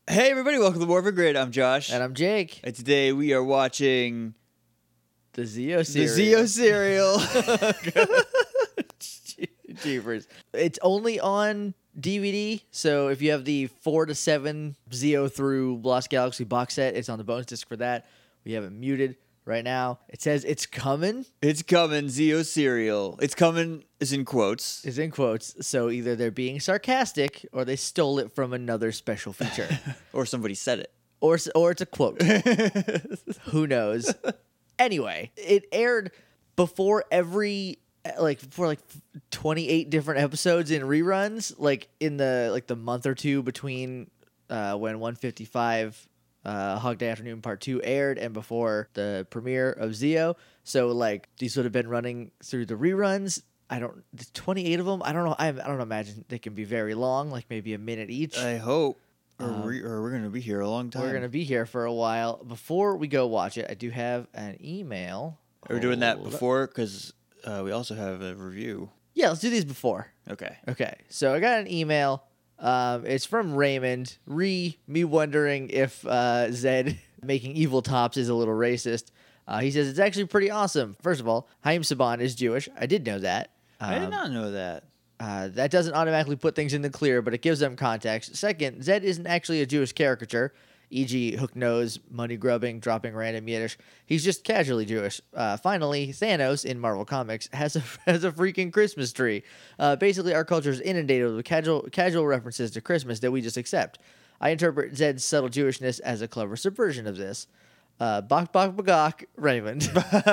Hey everybody, welcome to Morphin Grid. I'm Josh. And I'm Jake. And today we are watching The Zeo the cereal. Zeo cereal. Jeepers. It's only on DVD, so if you have the 4 to 7 Zeo through Lost Galaxy box set, it's on the bonus disc for that. We have it muted right now. It says it's coming. It's coming, Zeo cereal. It's coming is in quotes. It's in quotes, so either they're being sarcastic or they stole it from another special feature. Or somebody said it. Or it's a quote. Who knows? Anyway, it aired before every... for 28 different episodes in reruns, in the month or two between when 155 Hog Day Afternoon Part 2 aired and before the premiere of Zeo. So these would have been running through the reruns. 28 of them. I don't know. I don't imagine they can be very long, like maybe a minute each. I hope. Or we're going to be here a long time. We're going to be here for a while. Before we go watch it, I do have an email. Are we doing that before? Because we also have a review. Yeah, let's do these before. Okay. So I got an email. It's from Raymond. Me wondering if Zed making evil tops is a little racist. He says it's actually pretty awesome. First of all, Haim Saban is Jewish. I did know that. I did not know that. That doesn't automatically put things in the clear, but it gives them context. Second, Zed isn't actually a Jewish caricature, e.g. hook nose, money grubbing, dropping random Yiddish. He's just casually Jewish. Finally, Thanos in Marvel Comics has a freaking Christmas tree. Basically, our culture is inundated with casual references to Christmas that we just accept. I interpret Zed's subtle Jewishness as a clever subversion of this. Bok bok bagok, Raymond.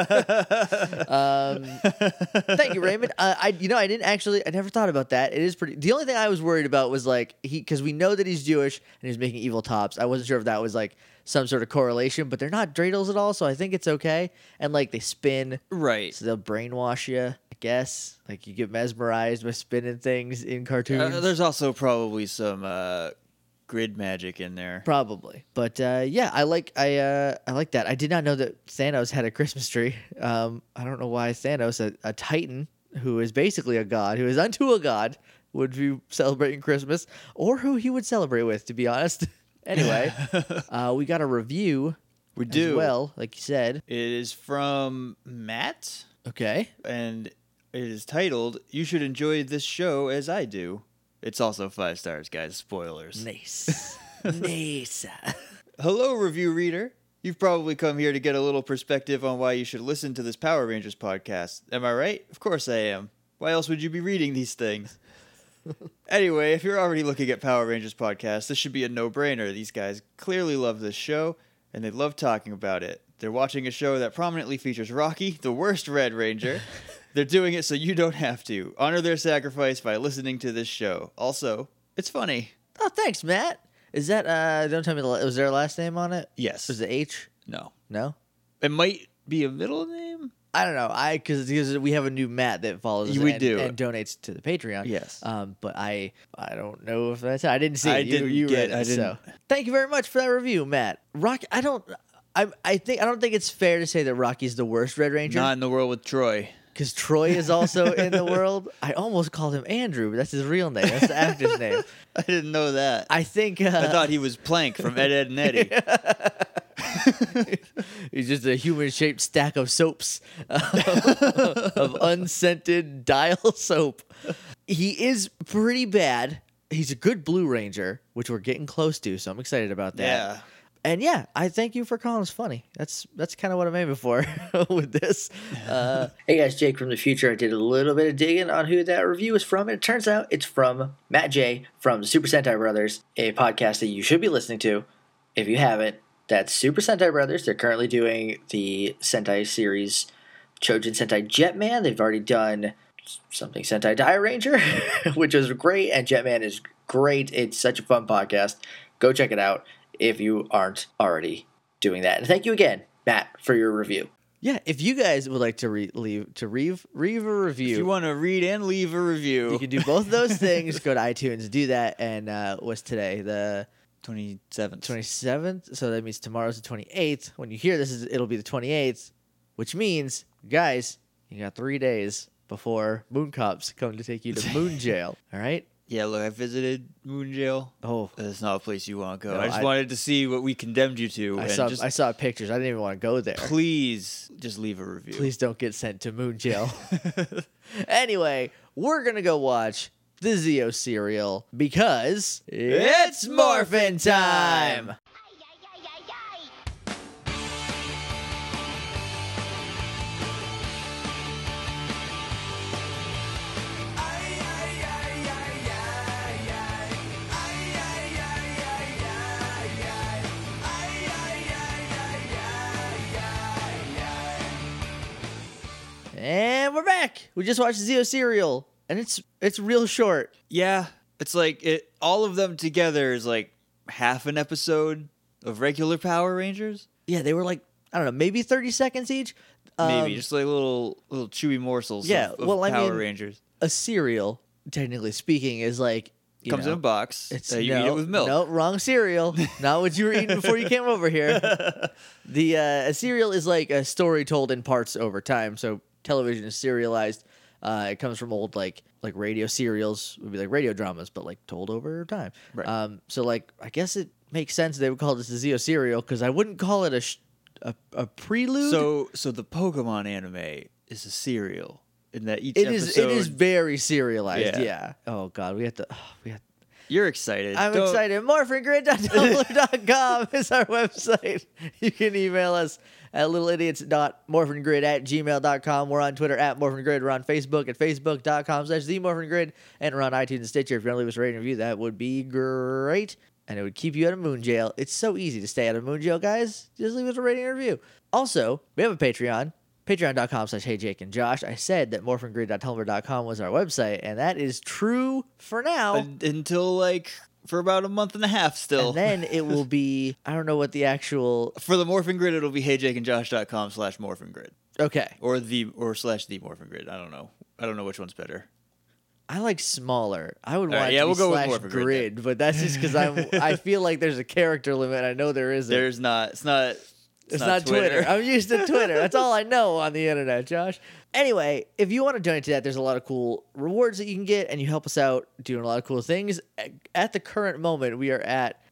Thank you, Raymond. I never thought about that. It is pretty. The only thing I was worried about was because we know that he's Jewish and he's making evil tops. I wasn't sure if that was some sort of correlation, but they're not dreidels at all, so I think it's okay. And they spin, Right? So they'll brainwash you, I guess. You get mesmerized by spinning things in cartoons. There's also probably some grid magic in there. Probably. But yeah, I like that. I did not know that Thanos had a Christmas tree. I don't know why Thanos, a Titan who is basically a god, who is unto a god, would be celebrating Christmas, or who he would celebrate with, to be honest. Anyway, we got a review. We do. As well, like you said. It is from Matt. Okay. And it is titled, "You Should Enjoy This Show As I Do." It's also 5 stars, guys. Spoilers. Nice. Nice. Hello, review reader. You've probably come here to get a little perspective on why you should listen to this Power Rangers podcast. Am I right? Of course I am. Why else would you be reading these things? Anyway, if you're already looking at Power Rangers podcasts, this should be a no-brainer. These guys clearly love this show, and they love talking about it. They're watching a show that prominently features Rocky, the worst Red Ranger. They're doing it so you don't have to. Honor their sacrifice by listening to this show. Also, it's funny. Oh, thanks, Matt. Is that, don't tell me, was there a last name on it? Yes. Was it H? No. No? It might be a middle name? I don't know. Because we have a new Matt that follows us We and, do. and donates to the Patreon. Yes. But I don't know if that's it. I didn't see it. I didn't you get read it. I didn't. So thank you very much for that review, Matt. Rocky, I don't think it's fair to say that Rocky's the worst Red Ranger. Not in the world with Troy. Because Troy is also in the world. I almost called him Andrew, but that's his real name. That's the actor's name. I didn't know that. I think... I thought he was Plank from Ed, Edd, and Eddie. He's just a human-shaped stack of soaps. Of unscented dial soap. He is pretty bad. He's a good Blue Ranger, which we're getting close to, so I'm excited about that. Yeah. And yeah, I thank you for calling us funny. That's kind of what I'm aiming for with this. Hey guys, Jake from the future. I did a little bit of digging on who that review is from, and it turns out it's from Matt J. from the Super Sentai Brothers, a podcast that you should be listening to if you haven't. That's Super Sentai Brothers. They're currently doing the Sentai series Chojin Sentai Jetman. They've already done something Sentai Dire Ranger, which was great, and Jetman is great. It's such a fun podcast. Go check it out if you aren't already doing that. And thank you again, Matt, for your review. Yeah, if you guys would like to leave a review. If you want to read and leave a review. You can do both of those things. Go to iTunes, do that. And what's today? The 27th. 27th. So that means tomorrow's the 28th. When you hear this, it'll be the 28th, which means, guys, you got 3 days before Moon Cops come to take you to Moon Jail. All right? Yeah, look, I visited Moon Jail. Oh, That's not a place you want to go. No, I just wanted to see what we condemned you to. I and saw pictures. I didn't even want to go there. Please just leave a review. Please don't get sent to Moon Jail. Anyway, we're gonna go watch the Zeo serial because it's Morphin time. And we're back. We just watched Zeo serial, and it's real short. Yeah, it's like all of them together is like half an episode of regular Power Rangers. Yeah, they were like, I don't know, maybe 30 seconds each. Maybe just like little chewy morsels. Yeah, of well, I Power mean, Rangers. A cereal, technically speaking, is like Comes in a box. It's you eat it with milk. No, wrong cereal. Not what you were eating before you came over here. A cereal is like a story told in parts over time. So television is serialized. It comes from old like radio serials, would be like radio dramas, but like told over time. Right. So like I guess it makes sense they would call this a Zeo serial because I wouldn't call it a prelude. So the Pokemon anime is a serial in that each it episode is very serialized. Yeah. Yeah. Oh God, we have to. You're excited. I'm excited. Morphingrid.tumblr.com is our website. You can email us at littleidiots.morphingrid@gmail.com. We're on Twitter at morphingrid. We're on Facebook at facebook.com/themorphingrid. And we're on iTunes and Stitcher. If you want to leave us a rating and review, that would be great. And it would keep you out of Moon Jail. It's so easy to stay out of Moon Jail, guys. Just leave us a rating and review. Also, we have a Patreon. Patreon.com/HeyJakeAndJosh. I said that morphingrid.tumblr.com was our website, and that is true for now. Until like for about a month and a half still. And then it will be, I don't know what the actual... For the Morphin Grid, it'll be heyjakeandjosh.com/morphingrid. Okay. Or /the Morphin Grid. I don't know. I don't know which one's better. I like smaller. I would want yeah, it to we'll be go with slash Morphin Grid grid, but that's just because I feel like there's a character limit. I know there isn't. There's not. It's not Twitter. I'm used to Twitter. That's all I know on the internet, Josh. Anyway, if you want to donate to that, there's a lot of cool rewards that you can get, and you help us out doing a lot of cool things. At the current moment, we are at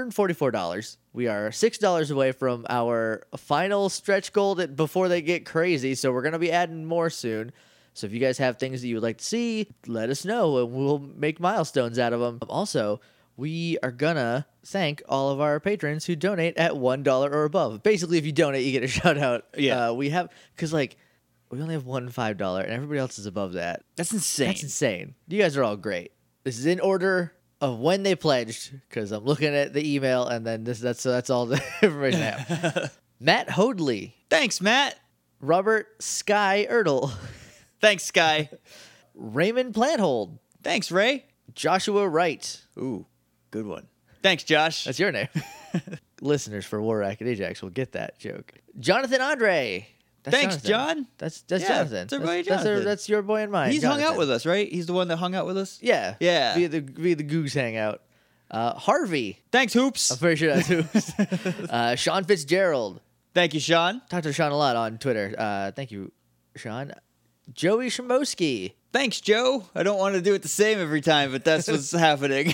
$144. We are $6 away from our final stretch goal before they get crazy, so we're going to be adding more soon. So if you guys have things that you would like to see, let us know, and we'll make milestones out of them. Also, we are gonna thank all of our patrons who donate at $1 or above. Basically, if you donate, you get a shout out. Yeah. We have, because like, we only have one $5, and everybody else is above that. That's insane. That's insane. You guys are all great. This is in order of when they pledged, because I'm looking at the email, and then that's all the information I have. Matt Hoadley. Thanks, Matt. Robert Sky Erdl. Thanks, Sky. Raymond Planthold. Thanks, Ray. Joshua Wright. Ooh, good one. Thanks, Josh. That's your name. Listeners for War Racket Ajax will get that joke. Jonathan Andre. Thanks, Jonathan. John. That's Yeah, Jonathan. it's our buddy Jonathan. That's your boy and mine. He's Jonathan. hung out with us, right? He's the one that hung out with us? Yeah. Yeah. Via the Goose Hangout. Harvey. Thanks, Hoops. I'm pretty sure that's who. Sean Fitzgerald. Thank you, Sean. Talked to Sean a lot on Twitter. Thank you, Sean. Joey Shimoski. Thanks, Joe. I don't want to do it the same every time, but that's what's happening.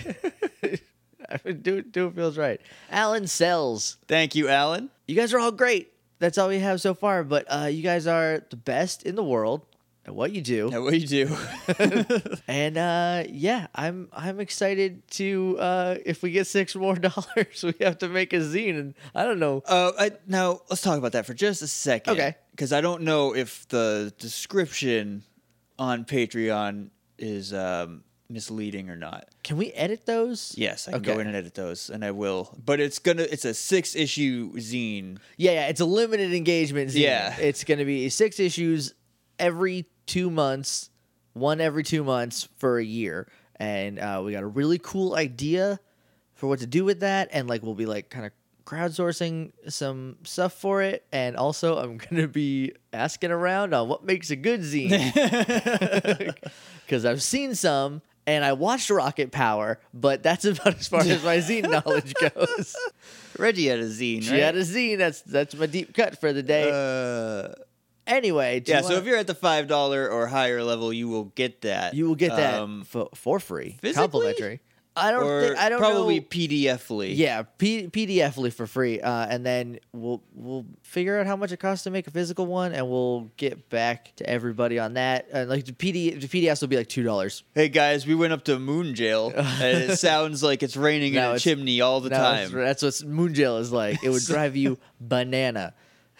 Do it feels right. Alan Sells. Thank you, Alan. You guys are all great. That's all we have so far, but you guys are the best in the world at what you do. At what you do. And yeah, I'm excited to if we get $6 more, we have to make a zine, and I don't know. Now let's talk about that for just a second. Okay. Because I don't know if the description on Patreon is misleading or not. Can we edit those? Yes, I can go in and edit those, and I will. But it's a 6-issue zine. Yeah, it's a limited engagement zine. Yeah. It's gonna be 6 issues every 2 months, one every 2 months for a year, and we got a really cool idea for what to do with that, and like we'll be like kind of crowdsourcing some stuff for it, and also I'm gonna be asking around on what makes a good zine, because I've seen some and I watched Rocket Power, but that's about as far as my zine knowledge goes. Reggie had a zine, She right? had a zine. That's my deep cut for the day. Anyway, So if you're at the $5 or higher level, you will get that. you will get that for free, physically? complimentary. I don't probably know. PDFly. Yeah, PDFly for free, and then we'll figure out how much it costs to make a physical one, and we'll get back to everybody on that. Like the PDFs will be like $2. Hey guys, we went up to Moon Jail, and it sounds like it's raining in a chimney all the time. That's what Moon Jail is like. It would drive you banana.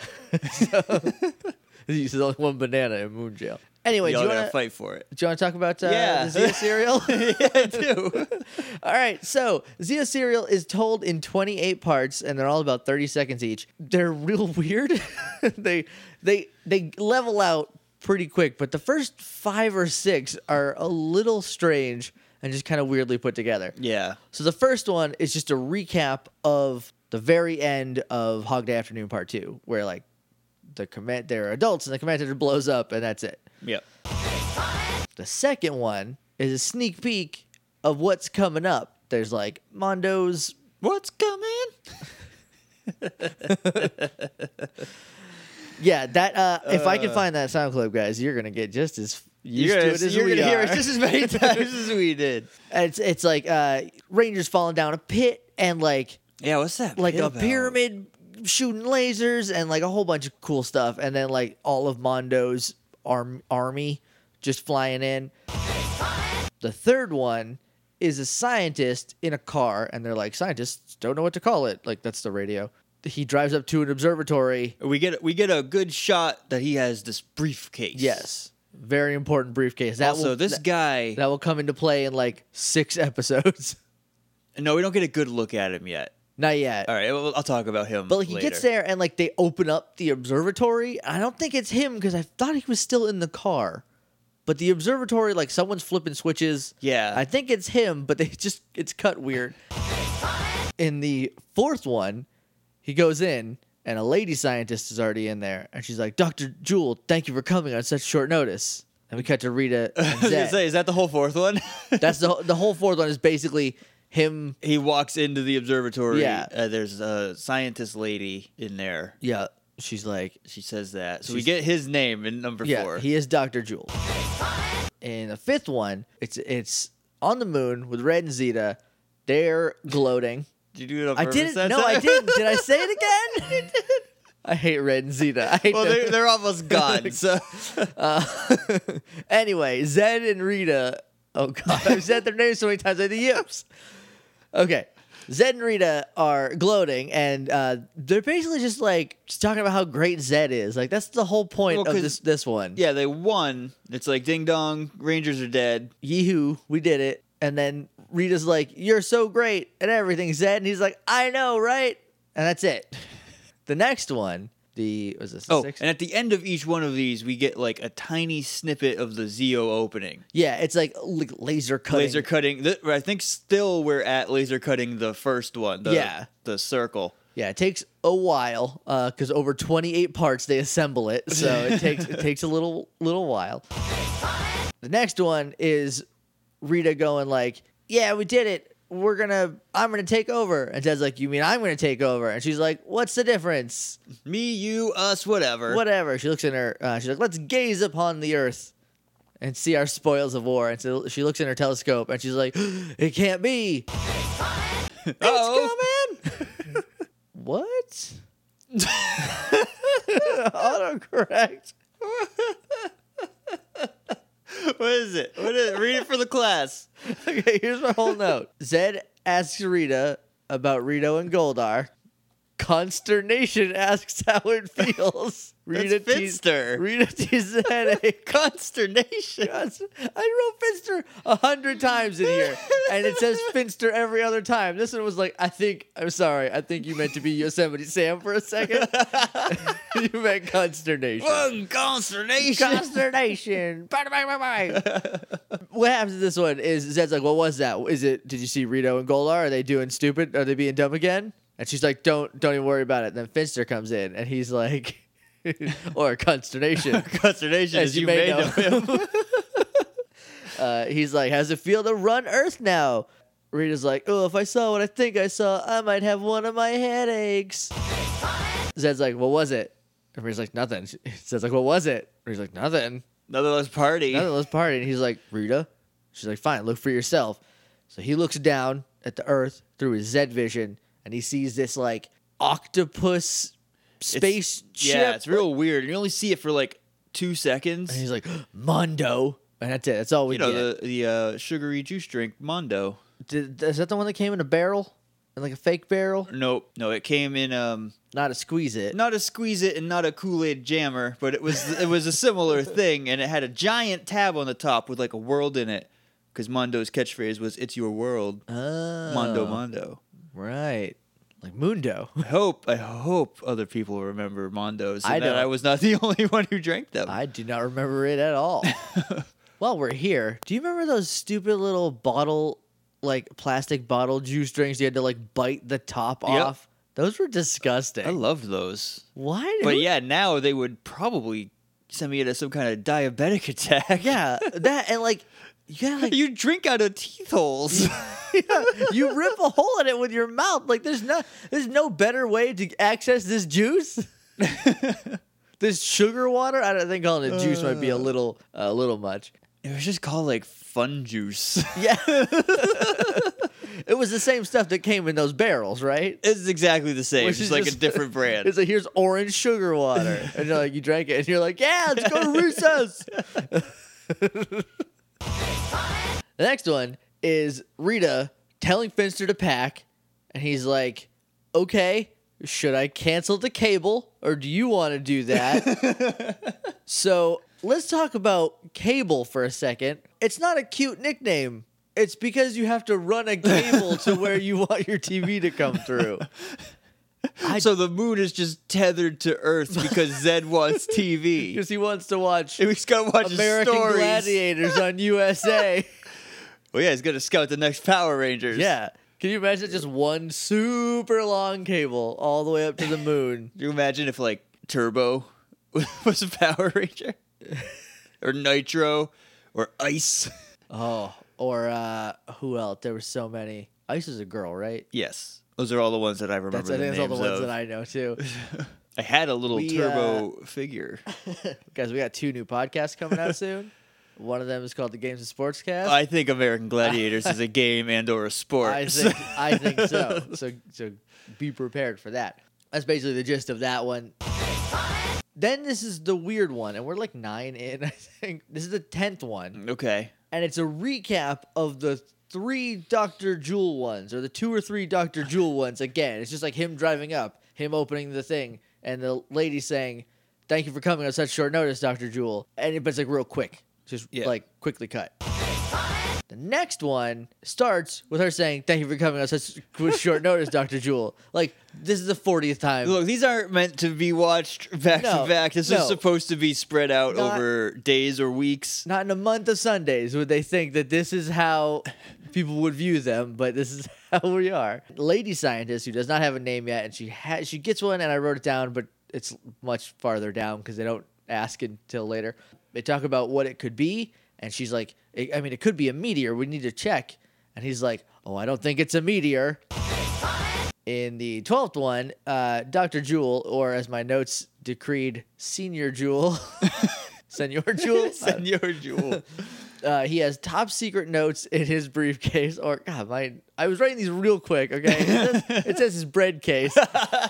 There's only one banana in Moon Jail. Anyway, Y'all do you gotta want to fight for it? Do you want to talk about Yeah. the Zia cereal? Yeah, I do. All right, so Zia cereal is told in 28 parts, and they're all about 30 seconds each. They're real weird. they level out pretty quick, but the first 5 or 6 are a little strange and just kind of weirdly put together. Yeah. So the first one is just a recap of the very end of Hog Day Afternoon Part 2, where like they're adults and the command center blows up, and that's it. Yep. The second one is a sneak peek of what's coming up. There's like Mondo's. What's coming? Yeah, that. If I can find that sound clip, guys, you're gonna get just as used to it as you're we gonna hear are. it just as many times as we did. And it's like Rangers falling down a pit and like What's that? like pit a about? pyramid shooting lasers and like a whole bunch of cool stuff, and then like all of Mondo's army just flying in. The third one is a scientist in a car, and they're like, scientists don't know what to call it. Like, that's the radio. He drives up to an observatory. We get a good shot that he has this briefcase. Yes, very important briefcase. This guy that will come into play in like 6 episodes. No, we don't get a good look at him yet. Not yet. All right, I'll talk about him. But like, he later. gets there and like they open up the observatory. I don't think it's him because I thought he was still in the car. But the observatory, like someone's flipping switches. Yeah. I think it's him, but it's cut weird. In the fourth one, he goes in and a lady scientist is already in there. And she's like, Dr. Jewel, thank you for coming on such short notice. And we cut to Rita and I was gonna Zed. say, is that the whole fourth one? That's the whole fourth one is basically him. He walks into the observatory. Yeah. There's a scientist lady in there. Yeah. She's like, She says that. So we get his name in number 4. he is Dr. Jewel. In the fifth one, it's on the moon with Red and Zeta. They're gloating. Did you do it on I purpose? didn't. that No, I time? didn't. Did I say it again? I hate Red and Zeta. I hate Well, them. they're almost gone. So Anyway, Zed and Rita. Oh God, I've said their names so many times. I the yips. Okay, Zed and Rita are gloating, and they're basically just talking about how great Zed is. Like that's the whole point of this one. yeah, they won. It's like ding dong, Rangers are dead. Yee-hoo, we did it. And then Rita's like, "You're so great and everything, Zed," and he's like, "I know, right?" And that's it. The next one, was this the sixth? And at the end of each one of these, we get like a tiny snippet of the Zeo opening. Yeah, it's like laser cutting. Laser cutting. I think still we're at laser cutting the first one. The circle. Yeah, it takes a while because over 28 parts they assemble it, so it takes a little while. The next one is Rita going like, "Yeah, we did it. I'm gonna take over." And Zed's like, "You mean I'm gonna take over?" And she's like, "What's the difference?" Me, you, us, whatever. Whatever. She looks in her. She's like, "Let's gaze upon the earth and see our spoils of war." And so she looks in her telescope and she's like, "It can't be. It's coming." What? Autocorrect. What is it? Read it for the class. Okay, here's my whole note. Zed asks Rita about Rito and Goldar. Consternation asks how it feels. Rita Finster. Rita teases headache. Consternation. I wrote Finster 100 times in here, and it says Finster every other time. This one was like, I think you meant to be Yosemite Sam for a second. You meant consternation. Consternation. Consternation. What happens in this one is Zed's like, what was that? Did you see Rito and Golar? Are they doing stupid? Are they being dumb again? And she's like, don't even worry about it. And then Finster comes in, and he's like, or consternation. Consternation, as you may know him. He's like, how's it feel to run Earth now? Rita's like, oh, if I saw what I think I saw, I might have one of my headaches. Zed's like, what was it? And Rita's like, nothing. He says, like, what was it? Rita's like, nothing. Another less party. Nothing, let's party. And he's like, Rita? She's like, fine, look for yourself. So he looks down at the Earth through his Z vision, and he sees this, like, octopus space ship. Yeah, it's real weird. You only see it for like 2 seconds. And he's like, Mondo. And that's it. That's all we get. The sugary juice drink, Mondo. Is that the one that came in a barrel? In like a fake barrel? Nope. No, it came in Not a squeeze it. not a squeeze it and not a Kool-Aid jammer, but it was a similar thing, and it had a giant tab on the top with like a world in it, because Mondo's catchphrase was "It's your world." Oh. Mondo. Right. Like Mundo. I hope other people remember Mondos, and I that don't. I was not the only one who drank them. I do not remember it at all. While we're here, do you remember those stupid little bottle, like plastic bottle juice drinks you had to like bite the top off? Those were disgusting. I loved those. Why? But yeah, now they would probably send me into some kind of diabetic attack. Yeah, that and like you gotta like You drink out of teeth holes. you rip a hole in it with your mouth. Like there's no better way to access this juice. This sugar water. I don't think calling it juice might be a little much. It was just called like fun juice. Yeah. It was the same stuff that came in those barrels, right? It's exactly the same. Which It's is like a just- different brand. It's like, here's orange sugar water. And you're like, you drank it, and you're like, yeah, let's go to recess. The next one is Rita telling Finster to pack, and he's like, okay, should I cancel the cable, or do you want to do that? So let's talk about cable for a second. It's not a cute nickname. It's because you have to run a cable to where you want your TV to come through. So the moon is just tethered to Earth because Zed wants TV. Because he wants to watch He's got to watch American his stories. Gladiators on USA. Well, yeah, he's going to scout the next Power Rangers. Yeah. Can you imagine just one super long cable all the way up to the moon? Can you imagine if, like, Turbo was a Power Ranger? Or Nitro? Or Ice? Oh, or who else? There were so many. Ice is a girl, right? Yes. Those are all the ones that I remember. I think that's all the names ones of. that I know too. I had a little Turbo figure. Guys, we got 2 new podcasts coming out soon. One of them is called the Games and Sportscast. I think American Gladiators is a game and or a sport. I think so. So be prepared for that. That's basically the gist of that one. Then this is the weird one, and we're like 9 in, I think. This is the 10th one. Okay. And it's a recap of the 3 Dr. Jewel ones, or the 2 or 3 Dr. Jewel ones again. It's just like him driving up, him opening the thing, and the lady saying, "Thank you for coming on such short notice, Dr. Jewel." But it's like real quick. Just like quickly cut. The next one starts with her saying, "Thank you for coming on such short notice, Dr. Jewel." Like, this is the 40th time. Look, these aren't meant to be watched back to back. This is supposed to be spread out over days or weeks. Not in a month of Sundays would they think that this is how people would view them, but this is how we are. Lady scientist who does not have a name yet, and she gets one, and I wrote it down, but it's much farther down because they don't ask until later. They talk about what it could be, and she's like, it could be a meteor. We need to check. And he's like, oh, I don't think it's a meteor. In the 12th one, Dr. Jewel, or as my notes decreed, Senior Jewel. Senor Jewel? Senor Jewel. He has top secret notes in his briefcase. Or, God, I was writing these real quick, okay? It says his bread case.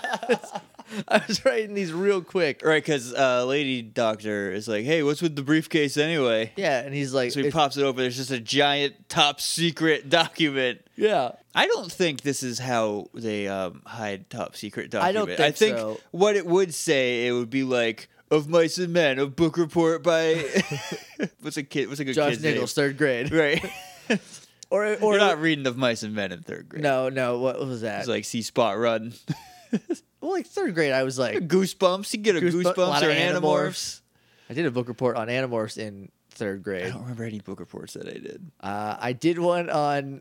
I was writing these real quick. Right, because Lady Doctor is like, hey, what's with the briefcase anyway? Yeah, and he's like... So he pops it open. There's just a giant top secret document. Yeah. I don't think this is how they hide top secret document. I think so. What it would say, it would be like, "Of Mice and Men, a book report by..." What's a good Josh kid's Nichols, name? 3rd grade. Right. Or You're not reading Of Mice and Men in 3rd grade. No, what was that? It's like See Spot Run. Well, like 3rd grade, I was like... Goosebumps. You get a Goosebumps or Animorphs. I did a book report on Animorphs in 3rd grade. I don't remember any book reports that I did. I did one on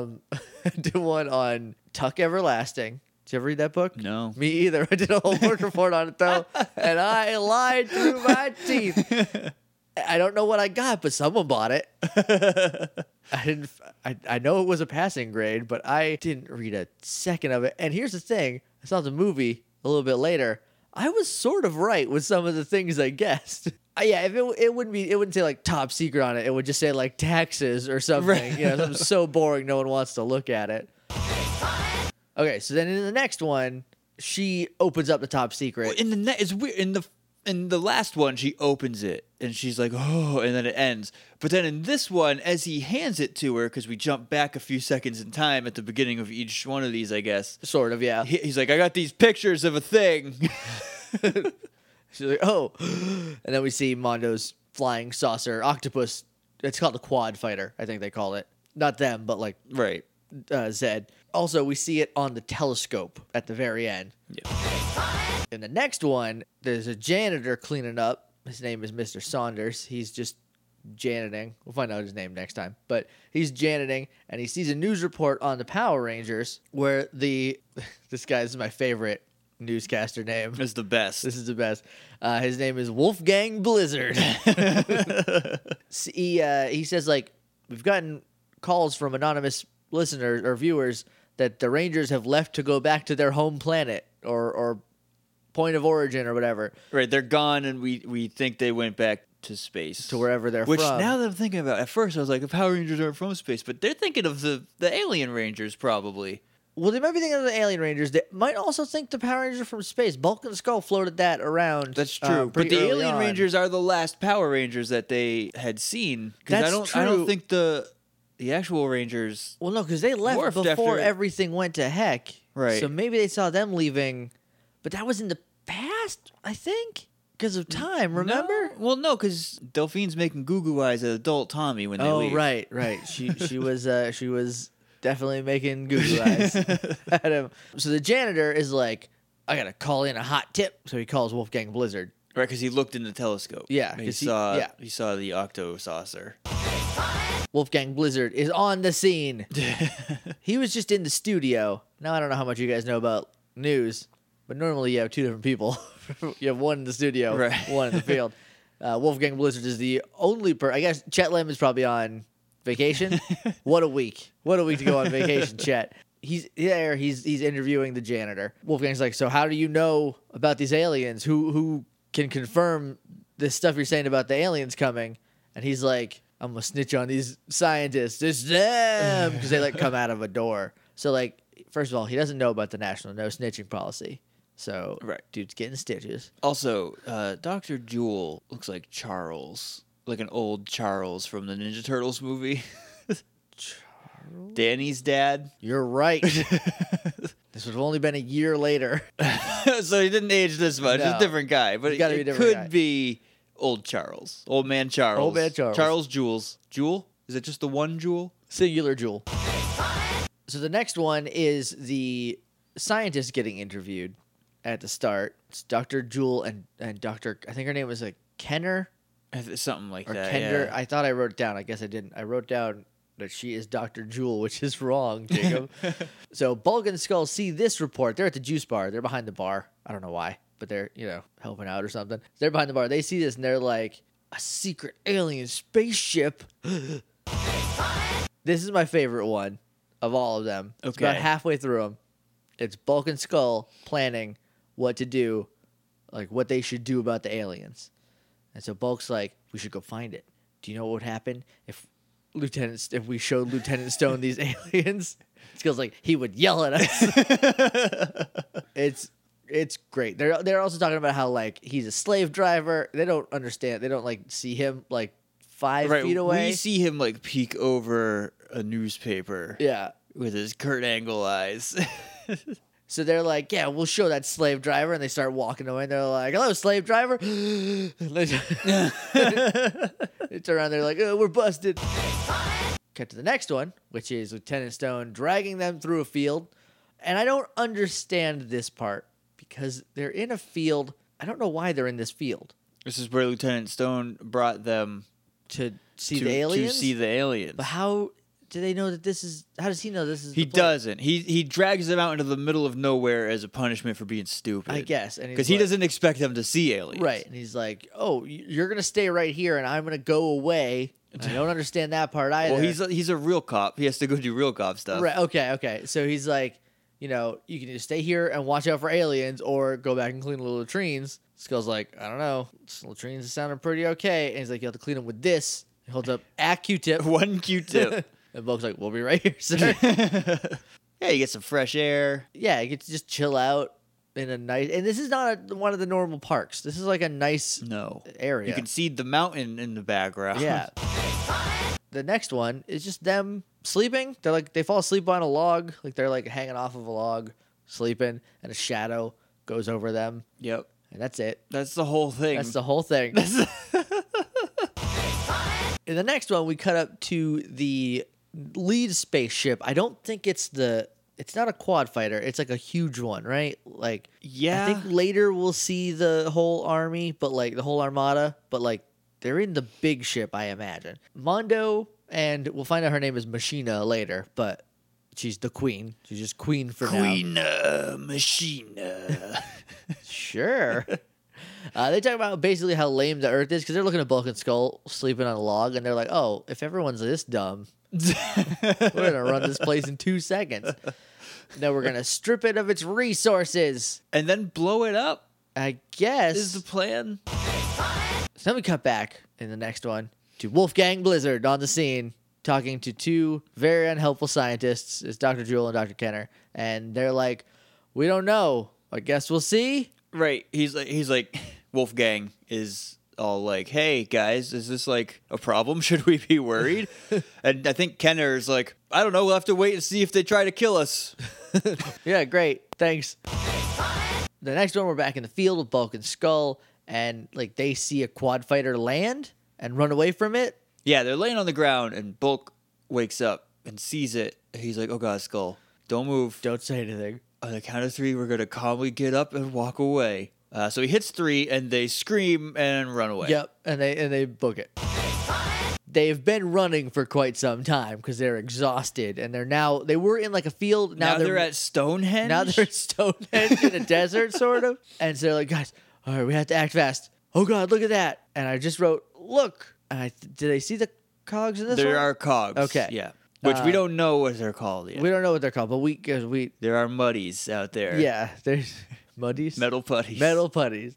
Tuck Everlasting. Did you ever read that book? No. Me either. I did a whole book report on it though, and I lied through my teeth. I don't know what I got, but someone bought it. I didn't. I know it was a passing grade, but I didn't read a second of it. And here's the thing: I saw the movie a little bit later. I was sort of right with some of the things I guessed. Yeah, if it wouldn't say like top secret on it. It would just say like taxes or something. Right. You know, something so boring no one wants to look at it. Okay, so then in the next one, she opens up the top secret. Well, it's weird. In the last one, she opens it and she's like, "Oh," and then it ends. But then in this one, as he hands it to her, because we jump back a few seconds in time at the beginning of each one of these, I guess. Sort of, yeah. He's like, "I got these pictures of a thing." She's like, "Oh," and then we see Mondo's flying saucer octopus. It's called a quad fighter, I think they call it. Not them, but like Right. Zed. Also, we see it on the telescope at the very end. Yep. In the next one, there's a janitor cleaning up. His name is Mr. Saunders. He's just janiting. We'll find out his name next time. But he's janiting, and he sees a news report on the Power Rangers where this guy is my favorite newscaster name. It's the best. This is the best. His name is Wolfgang Blizzard. He says, like, we've gotten calls from anonymous listeners or viewers that the Rangers have left to go back to their home planet or point of origin or whatever. Right, they're gone, and we think they went back to space. To wherever they're Which, from. now that I'm thinking about it, at first I was like, the Power Rangers aren't from space, but they're thinking of the Alien Rangers, probably. Well, they might be thinking of the Alien Rangers. They might also think the Power Rangers are from space. Bulk and Skull floated that around. That's true. But pretty the early Alien on. Rangers are the last Power Rangers that they had seen. That's I don't true. think the actual Rangers... Well, no, because they left morphed before after- everything went to heck. Right. So maybe they saw them leaving, but that was in the past, I think, because of time. Remember? No? Well, no, because Delphine's making goo-goo eyes at adult Tommy when they Oh, leave. right. She was definitely making goo eyes at him. So the janitor is like, I gotta call in a hot tip. So he calls Wolfgang Blizzard. Right, because he looked in the telescope. Yeah, He 'cause he saw the octo saucer. Wolfgang Blizzard is on the scene. He was just in the studio. Now I don't know how much you guys know about news, but normally you have two different people. You have one in the studio, Right. one in the field. Wolfgang Blizzard is the only I guess Chet Lim is probably on vacation. What a week. What a week to go on vacation, Chet. He's there. He's interviewing the janitor. Wolfgang's like, so how do you know about these aliens? Who can confirm this stuff you're saying about the aliens coming? And he's like, I'm going to snitch on these scientists. It's them. Because they like come out of a door. So like, first of all, he doesn't know about the national no snitching policy. So Right. dude's getting stitches. Also, Dr. Jewel looks like Charles. Like an old Charles from the Ninja Turtles movie. Danny's dad. You're right. This would have only been a year later. So he didn't age this much. No. It's a different guy. But He's gotta be a it different could guy. be old Charles. Old man Charles. Old man Charles. Charles Jules. Jewel? Is it just the one Jewel? Singular jewel. So the next one is the scientist getting interviewed at the start. It's Dr. Jewel and Dr. I think her name was like Kenner Something like or that. Kender. Yeah. I thought I wrote it down. I guess I didn't. I wrote down that she is Dr. Jewel, which is wrong, Jacob. So Bulk and Skull see this report. They're at the juice bar. They're behind the bar. I don't know why, but they're, helping out or something. They're behind the bar. They see this and they're like, a secret alien spaceship. This is my favorite one of all of them. It's about Okay. halfway through them. It's Bulk and Skull planning what to do, like what they should do about the aliens. And so Bulk's like, we should go find it. Do you know what would happen if we showed Lieutenant Stone these aliens? Skull's like, he would yell at us. It's great. They're also talking about how like he's a slave driver. They don't understand. They don't like see him like 5 feet away. We see him like peek over a newspaper Yeah. with his Kurt Angle eyes. So they're like, yeah, we'll show that slave driver. And they start walking away. And they're like, hello, slave driver. And they turn around. They're like, oh, we're busted. Cut to the next one, which is Lieutenant Stone dragging them through a field. And I don't understand this part because they're in a field. I don't know why they're in this field. This is where Lieutenant Stone brought them To see the aliens? To see the aliens. But how do they know that this is... How does he know this is He the place? doesn't. He drags them out into the middle of nowhere as a punishment for being stupid. I guess. Because he doesn't expect them to see aliens. Right. And he's like, oh, you're going to stay right here and I'm going to go away. And I don't understand that part either. Well, he's a real cop. He has to go do real cop stuff. Right. Okay. So he's like, you know, you can either stay here and watch out for aliens or go back and clean the latrines. Skull's like, I don't know. Latrines sounded pretty okay. And he's like, you have to clean them with this. He holds up a Q-tip. One Q-tip. And Bulk's like, we'll be right here, sir. Yeah, you get some fresh air. Yeah, you get to just chill out in a nice... And this is not one of the normal parks. This is like a nice area. You can see the mountain in the background. Yeah. The next one is just them sleeping. They're like, they fall asleep on a log. Like they're like hanging off of a log, sleeping, and a shadow goes over them. Yep. And that's it. That's the whole thing. That's the whole thing. In the next one, we cut up to the lead spaceship. I don't think it's not a quad fighter. It's like a huge one, right? Like, yeah. I think later we'll see the whole army, but like the whole armada, but like they're in the big ship, I imagine. Mondo, and we'll find out her name is Machina later, but she's the queen. She's just queen for now. Queen Machina. Sure. They talk about basically how lame the Earth is because they're looking at Bulk and Skull sleeping on a log, and they're like, oh, if everyone's this dumb, we're going to run this place in 2 seconds. Then we're going to strip it of its resources. And then blow it up, I guess. is the plan. So then we cut back in the next one to Wolfgang Blizzard on the scene, talking to two very unhelpful scientists. It's Dr. Jewel and Dr. Kenner. And they're like, we don't know. I guess we'll see. Right. He's like, Wolfgang is all like, hey, guys, is this like a problem? Should we be worried? And I think Kenner is like, I don't know. We'll have to wait and see if they try to kill us. Yeah, great. Thanks. The next one, we're back in the field with Bulk and Skull. And like they see a quad fighter land and run away from it. Yeah, they're laying on the ground and Bulk wakes up and sees it. He's like, oh, God, Skull, don't move. Don't say anything. On the count of 3, we're going to calmly get up and walk away. So he hits 3, and they scream and run away. Yep, and they book it. They've been running for quite some time because they're exhausted, and they were in like a field. Now they're at Stonehenge? Now they're at Stonehenge in a desert, sort of. And so they're like, guys, all right, we have to act fast. Oh, God, look at that. And I just wrote, look. And did they see the cogs in this one? There are cogs. Okay. Yeah. Which we don't know what they're called yet. We don't know what they're called, but there are muddies out there. Yeah, there's muddies. Metal putties. Metal putties.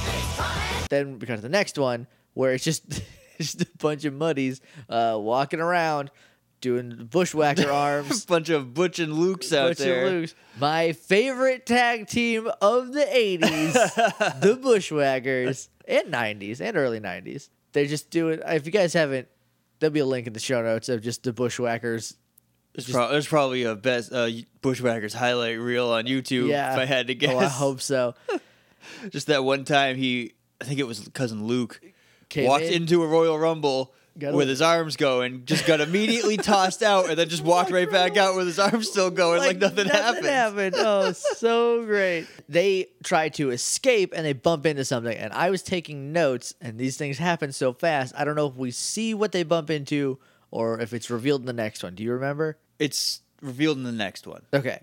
Then we got to the next one where it's just a bunch of muddies walking around doing bushwhacker arms. Bunch of Butch and Lukes out there. My favorite tag team of the 80s, the Bushwhackers, and 90s, and early 90s. They're just doing, if you guys haven't, there'll be a link in the show notes of just the Bushwhackers. There's probably a best Bushwhackers highlight reel on YouTube, if I had to guess. Oh, I hope so. Just that one time I think it was Cousin Luke, Came walked in. into a Royal Rumble with his arms going, just got immediately tossed out, and then just walked right back out with his arms still going like nothing happened. Oh, so great. They try to escape, and they bump into something, and I was taking notes, and these things happen so fast. I don't know if we see what they bump into or if it's revealed in the next one. Do you remember? It's revealed in the next one. Okay.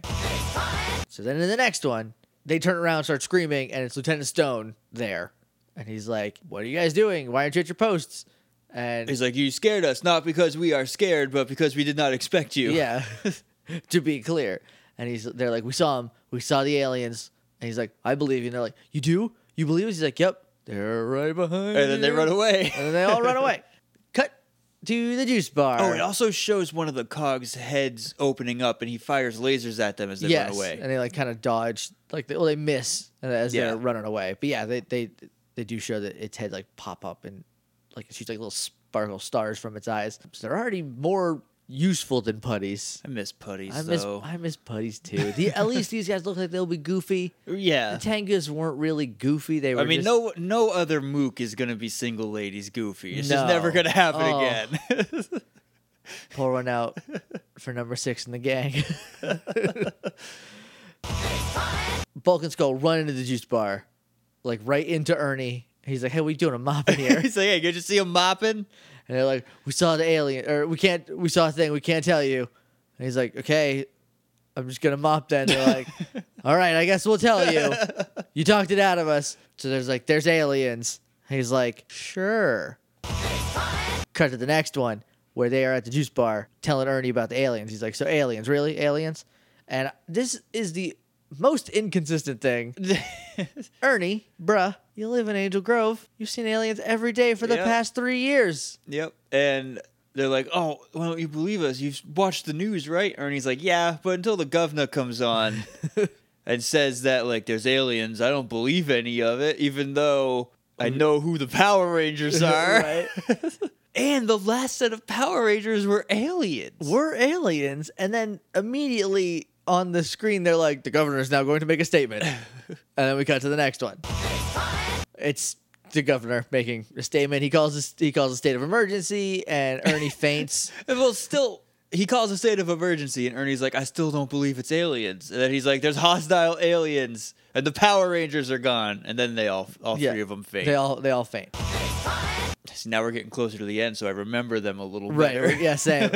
So then in the next one, they turn around, start screaming, and it's Lieutenant Stone there. And he's like, what are you guys doing? Why aren't you at your posts? And he's like, you scared us, not because we are scared, but because we did not expect you. Yeah, to be clear. And they're like, we saw him. We saw the aliens. And he's like, I believe you. And they're like, you do? You believe us? He's like, yep. They're right behind you. And then they run away. And then they all run away. Cut to the juice bar. Oh, it also shows one of the cogs' heads opening up, and he fires lasers at them as they run away. And they like kind of dodge, like they miss as they're running away. But yeah, they do show that its head like pop up and like it shoots like little sparkle stars from its eyes. So they're already more useful than putties. I miss putties, I miss putties too. At least these guys look like they'll be goofy. Yeah. The Tengas weren't really goofy. They were. I mean, no other mook is gonna be single ladies goofy. It's just never gonna happen again. Pour one out for number 6 in the gang. Bulk and Skull run into the juice bar, like right into Ernie. He's like, "Hey, what are you doing? I'm mopping here." He's like, "Hey, you just see him mopping?" And they're like, "We saw the alien, or we saw a thing. We can't tell you." And he's like, "Okay, I'm just gonna mop then." They're like, "All right, I guess we'll tell you. You talked it out of us." So there's aliens. And he's like, "Sure." Cut to the next one where they are at the juice bar telling Ernie about the aliens. He's like, "So aliens, really? Aliens?" And this is the most inconsistent thing. Ernie, bruh, you live in Angel Grove. You've seen aliens every day for the past 3 years. Yep. And they're like, oh, why don't you believe us? You've watched the news, right? Ernie's like, yeah, but until the governor comes on and says that, like, there's aliens, I don't believe any of it, even though I know who the Power Rangers are. Right. And the last set of Power Rangers were aliens. And then immediately on the screen, they're like, the governor is now going to make a statement. And then we cut to the next one. It's the governor making a statement. He calls a state of emergency, and Ernie faints. Well, still, he calls a state of emergency, and Ernie's like, I still don't believe it's aliens. And then he's like, there's hostile aliens, and the Power Rangers are gone. And then they all three of them faint. They all faint. So now we're getting closer to the end, so I remember them a little better. Right, yeah, same.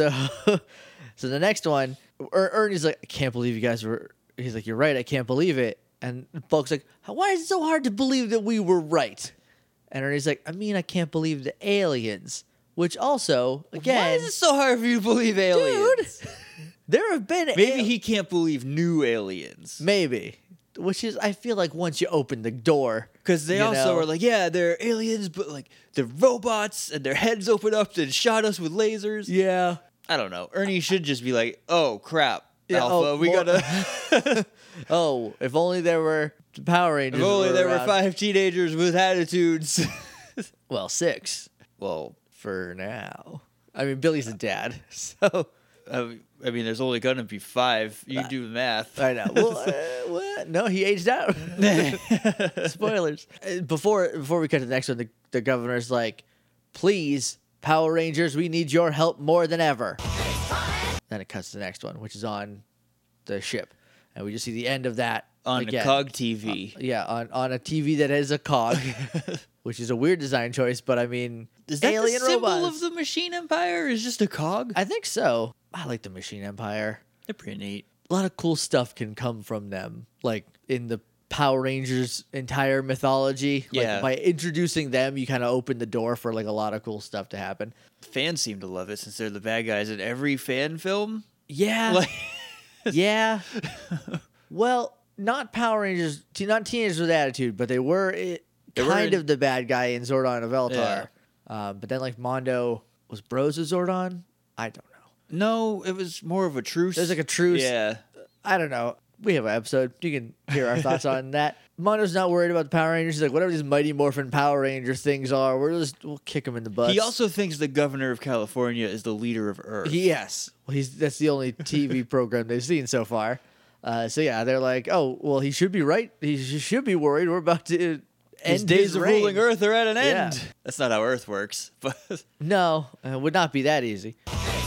So the next one, Ernie's like, I can't believe you guys were... He's like, you're right, I can't believe it. And Bulk's like, why is it so hard to believe that we were right? And Ernie's like, I mean, I can't believe the aliens. Which also, again... Why is it so hard for you to believe aliens? Dude, there have been... Maybe he can't believe new aliens. Maybe. Which is, I feel like once you open the door... Because they also are like, yeah, they're aliens, but like they're robots, and their heads open up and shot us with lasers. Yeah. I don't know. Ernie should just be like, oh, crap, Alpha, we gotta... Oh, if only there were Power Rangers. If only there were around. 5 teenagers with attitudes. Well, 6. Well, for now. I mean, Billy's a dad, so... I mean, there's only gonna be 5. You do the math. I know. Well, what? No, he aged out. Spoilers. Before we cut to the next one, the governor's like, please, Power Rangers, we need your help more than ever. Then it cuts to the next one, which is on the ship. And we just see the end of that. On again. a COG TV. On a TV that has a cog, which is a weird design choice, but I mean, is that alien the symbol robots. of the Machine Empire? Is just a cog? I think so. I like the Machine Empire. They're pretty neat. A lot of cool stuff can come from them, like in the Power Rangers' entire mythology. Yeah. Like by introducing them, you kind of open the door for like a lot of cool stuff to happen. Fans seem to love it since they're the bad guys in every fan film. Yeah. Like yeah. Well, not Power Rangers, not Teenagers with Attitude, but they were kind of the bad guy in Zordon of Eltar. Yeah. But then like Mondo, was Bros a Zordon? I don't know. No, it was more of a truce. There's like a truce. Yeah. I don't know. We have an episode. You can hear our thoughts on that. Mondo's not worried about the Power Rangers. He's like, whatever these Mighty Morphin Power Ranger things are, we'll kick them in the butt. He also thinks the governor of California is the leader of Earth. Yes. Well, that's the only TV program they've seen so far. So yeah, they're like, oh, well, he should be right. He should be worried. We're about to end his days of reign. ruling Earth are at an end. Yeah. That's not how Earth works. But No, it would not be that easy.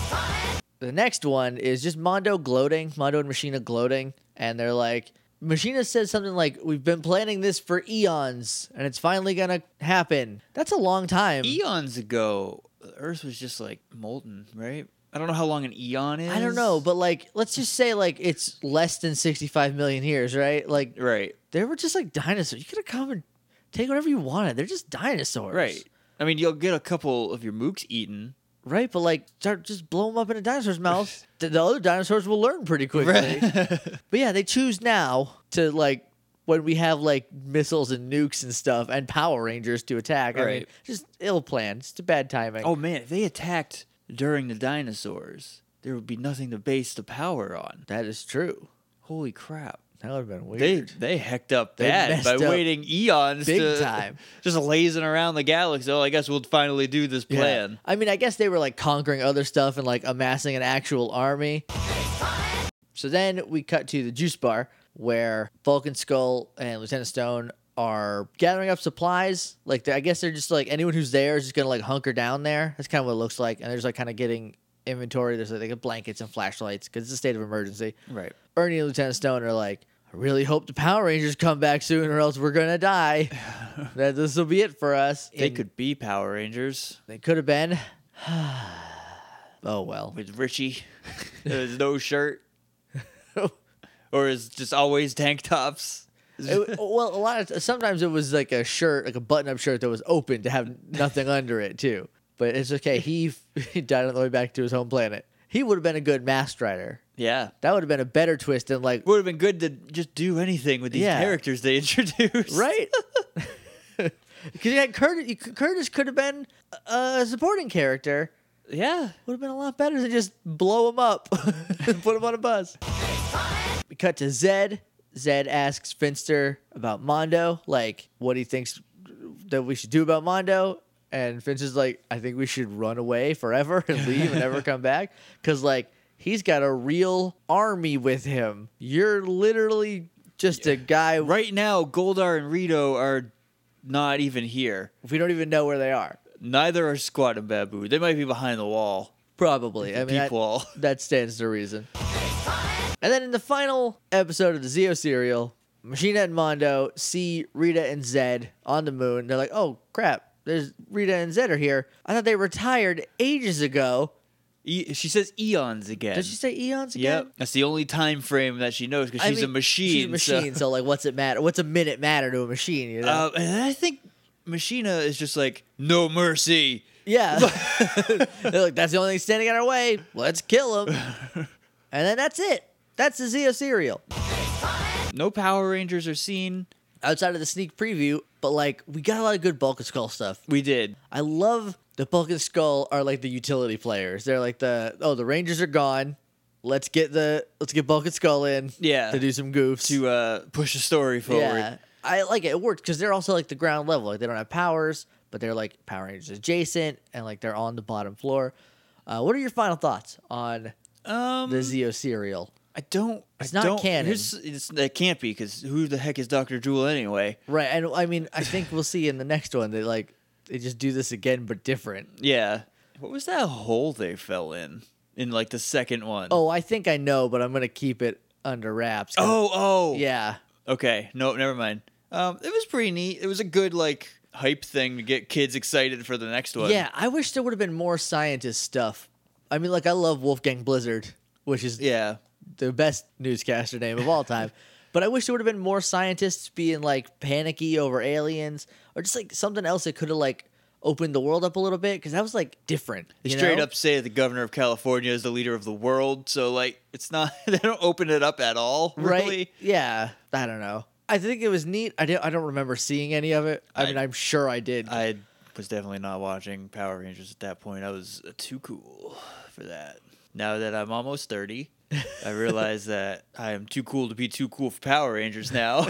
The next one is just Mondo and Machina gloating, and they're like, Machina says something like, we've been planning this for eons, and it's finally gonna happen. That's a long time. Eons ago, Earth was just like molten, right? I don't know how long an eon is. I don't know, but like, let's just say like it's less than 65 million years, right? Like, Right. they were just like dinosaurs. You could have come and take whatever you wanted. They're just dinosaurs. Right. I mean, you'll get a couple of your mooks eaten. Right, but like, just blow them up in a dinosaur's mouth. The other dinosaurs will learn pretty quickly. Right. But yeah, they choose now to like, when we have like missiles and nukes and stuff and Power Rangers to attack. I mean, Right. just ill planned. It's bad timing. Oh, man, if they attacked during the dinosaurs, there would be nothing to base the power on. That is true. Holy crap. That would have been weird. They hecked up They bad by messed up waiting eons big time. Just lazing around the galaxy. Oh, I guess we'll finally do this Yeah. plan. I mean, I guess they were like conquering other stuff and like amassing an actual army. So then we cut to the juice bar where Vulcan Skull and Lieutenant Stone are gathering up supplies. Like, I guess they're just like, anyone who's there is just gonna like hunker down there. That's kind of what it looks like. And they're just like kind of getting inventory. There's like blankets and flashlights because it's a state of emergency. Right. Ernie and Lieutenant Stone are like, I really hope the Power Rangers come back soon or else we're gonna die. That this will be it for us. They And could be Power Rangers They could have been. Oh well. with Richie. There's no shirt. Or is just always tank tops. Well, sometimes it was like a shirt, like a button-up shirt that was open to have nothing under it too. But it's okay. He died on the way back to his home planet. He would have been a good Masked Rider. Yeah. That would have been a better twist than like... Would have been good to just do anything with these characters they introduced. Right? Because you had Curtis. Curtis could have been a supporting character. Yeah. Would have been a lot better than just blow him up and put him on a bus. We cut to Zed. Zed asks Finster about Mondo, like what he thinks that we should do about Mondo. And Finster's like, I think we should run away forever and leave and never come back. Because, like, he's got a real army with him. You're literally just a guy. Right now, Goldar and Rito are not even here. We don't even know where they are. Neither are Squat and Babu. They might be behind the wall. Probably. I mean, peak wall. That stands to reason. And then in the final episode of the Zeo serial, Machina and Mondo see Rita and Zed on the moon. They're like, oh, crap. There's Rita and Zed are here. I thought they retired ages ago. She says eons again. Did she say eons again? Yep. That's the only time frame that she knows because she's a machine. She's a machine, so like, what's it matter? What's a minute matter to a machine? You know. And I think Machina is just like, no mercy. Yeah. They're like, that's the only thing standing in our way. Let's kill him. And then that's it. That's the Zeo serial. No Power Rangers are seen outside of the sneak preview, but like we got a lot of good Bulk and Skull stuff. We did. I love the Bulk and Skull are like the utility players. They're like the Rangers are gone. Let's get Bulk and Skull in. Yeah. To do some goofs. To push the story forward. Yeah. I like it. It worked because they're also like the ground level. Like they don't have powers, but they're like Power Rangers adjacent and like they're on the bottom floor. What are your final thoughts on the Zeo serial? It's not canon. It can't be because who the heck is Dr. Jewel anyway? Right, and I mean, I think we'll see in the next one that they just do this again but different. Yeah. What was that hole they fell in like the second one? Oh, I think I know, but I'm gonna keep it under wraps. Oh. Yeah. Okay. No, never mind. It was pretty neat. It was a good like hype thing to get kids excited for the next one. Yeah, I wish there would have been more scientist stuff. I mean, like I love Wolfgang Blizzard, which is the best newscaster name of all time. But I wish there would have been more scientists being like panicky over aliens or just like something else that could have like opened the world up a little bit because that was like different. They straight up say the governor of California is the leader of the world, so like it's not they don't open it up at all, really. Right? Yeah, I don't know. I think it was neat. I don't remember seeing any of it. I mean, I'm sure I did. I was definitely not watching Power Rangers at that point. I was too cool for that. Now that I'm almost 30, I realize that I am too cool to be too cool for Power Rangers now.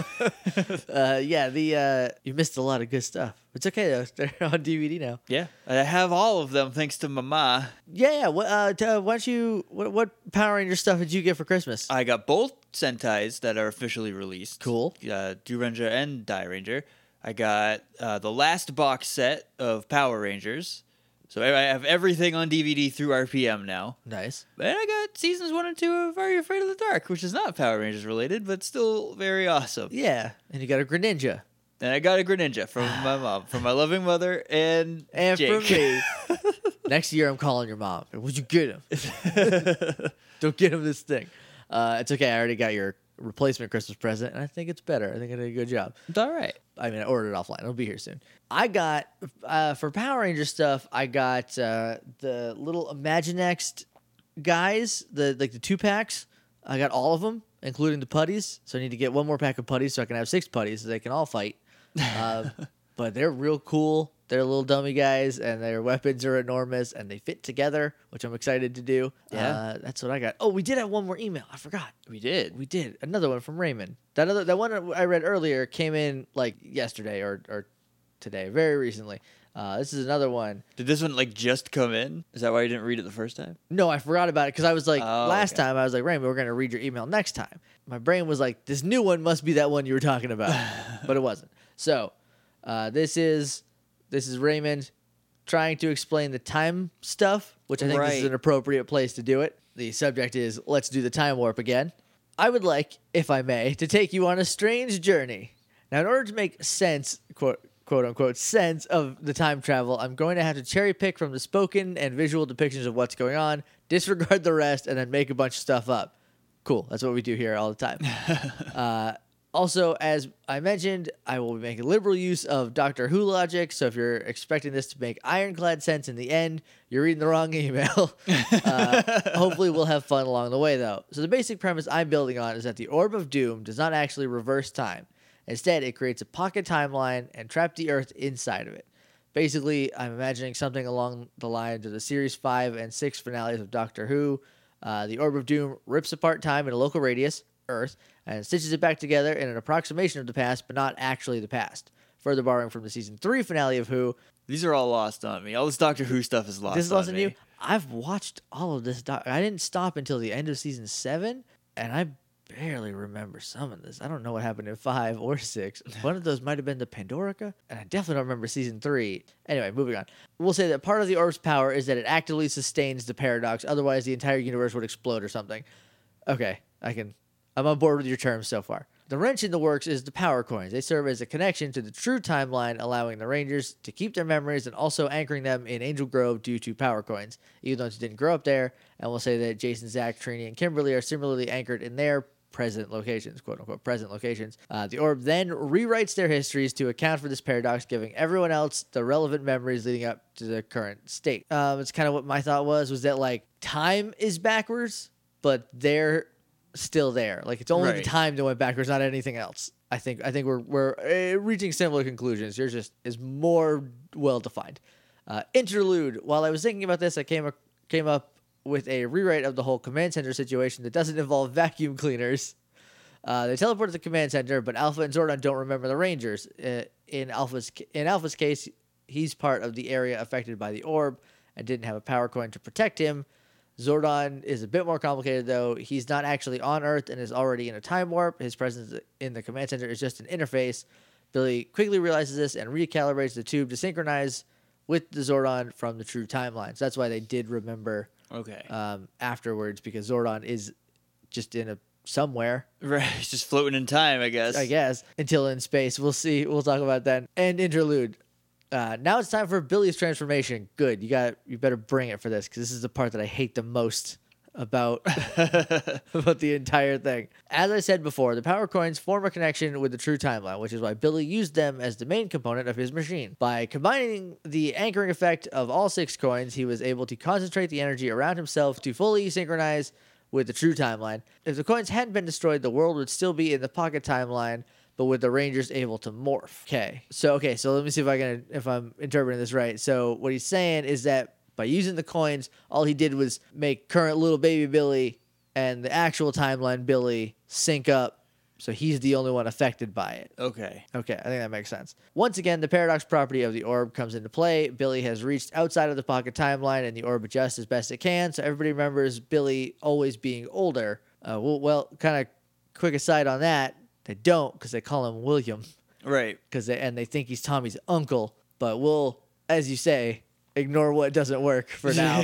You missed a lot of good stuff. It's okay though; they're on DVD now. Yeah, I have all of them thanks to Mama. Yeah. What Power Ranger stuff did you get for Christmas? I got both Sentais that are officially released. Cool. Ranger and Die Ranger. I got the last box set of Power Rangers. So I have everything on DVD through RPM now. Nice. And I got seasons 1 and 2 of Are You Afraid of the Dark, which is not Power Rangers related, but still very awesome. Yeah. And you got a Greninja. And I got a Greninja from my mom, from my loving mother, and Jake. From me. Next year, I'm calling your mom. Would you get him? Don't get him this thing. It's okay. I already got your replacement Christmas present, and I think it's better. I think I did a good job. It's all right. I mean, I ordered it offline. It'll be here soon. I got, for Power Ranger stuff, I got the little Imaginext guys, the 2-packs. I got all of them, including the putties. So I need to get one more pack of putties so I can have 6 putties so they can all fight. But they're real cool. They're little dummy guys, and their weapons are enormous, and they fit together, which I'm excited to do. Yeah. That's what I got. Oh, we did have one more email. I forgot. We did. Another one from Raymond. That one I read earlier came in like yesterday or today, very recently. This is another one. Did this one like just come in? Is that why you didn't read it the first time? No, I forgot about it because I was like, last time I was like, Raymond, we're going to read your email next time. My brain was like, this new one must be that one you were talking about, but it wasn't. So this is Raymond trying to explain the time stuff, which I think this is an appropriate place to do it. The subject is, let's do the time warp again. I would like, if I may, to take you on a strange journey. Now, in order to make sense, quote unquote, sense of the time travel, I'm going to have to cherry pick from the spoken and visual depictions of what's going on, disregard the rest, and then make a bunch of stuff up. Cool. That's what we do here all the time. Also, as I mentioned, I will be making liberal use of Doctor Who logic. So if you're expecting this to make ironclad sense in the end, you're reading the wrong email. Hopefully, we'll have fun along the way, though. So the basic premise I'm building on is that the Orb of Doom does not actually reverse time. Instead, it creates a pocket timeline and traps the Earth inside of it. Basically, I'm imagining something along the lines of the Series 5 and 6 finales of Doctor Who. The Orb of Doom rips apart time in a local radius, Earth, and stitches it back together in an approximation of the past, but not actually the past. Further borrowing from the Season 3 finale of Who. These are all lost on me. All this Doctor Who stuff is lost on me. This is lost on you? I've watched all of this. I didn't stop until the end of Season 7, and I barely remember some of this. I don't know what happened in 5 or 6. One of those might have been the Pandorica, and I definitely don't remember Season 3. Anyway, moving on. We'll say that part of the Orb's power is that it actively sustains the paradox, otherwise the entire universe would explode or something. Okay, I'm on board with your terms so far. The wrench in the works is the power coins. They serve as a connection to the true timeline, allowing the Rangers to keep their memories and also anchoring them in Angel Grove due to power coins, even though they didn't grow up there. And we'll say that Jason, Zach, Trini, and Kimberly are similarly anchored in their present locations, quote-unquote present locations. The Orb then rewrites their histories to account for this paradox, giving everyone else the relevant memories leading up to the current state. It's kind of what my thought was that, like, time is backwards, but they're still there. Like, it's only the time that went backwards, not anything else. I think we're reaching similar conclusions. Yours just is more well-defined. Interlude. While I was thinking about this, I came up with a rewrite of the whole command center situation that doesn't involve vacuum cleaners. They teleport to the command center, but Alpha and Zordon don't remember the Rangers. In Alpha's case, he's part of the area affected by the Orb and didn't have a power coin to protect him. Zordon is a bit more complicated, though. He's not actually on Earth and is already in a time warp. His presence in the command center is just an interface. Billy quickly realizes this and recalibrates the tube to synchronize with the Zordon from the true timeline. So that's why they did remember afterwards, because Zordon is just in somewhere. Right, he's just floating in time, I guess. Until in space. We'll see. We'll talk about that. And interlude. Now it's time for Billy's transformation. Good. You better bring it for this, because this is the part that I hate the most about the entire thing. As I said before, the power coins form a connection with the true timeline, which is why Billy used them as the main component of his machine. By combining the anchoring effect of all 6 coins, he was able to concentrate the energy around himself to fully synchronize with the true timeline. If the coins hadn't been destroyed, the world would still be in the pocket timeline, but with the Rangers able to morph. So let me see if I'm interpreting this right. So what he's saying is that by using the coins, all he did was make current little baby Billy and the actual timeline Billy sync up, so he's the only one affected by it. Okay, I think that makes sense. Once again, the paradox property of the Orb comes into play. Billy has reached outside of the pocket timeline, and the Orb adjusts as best it can, so everybody remembers Billy always being older. Well, kind of quick aside on that, they don't, because they call him William. Right. And they think he's Tommy's uncle, but we'll, as you say, ignore what doesn't work for now.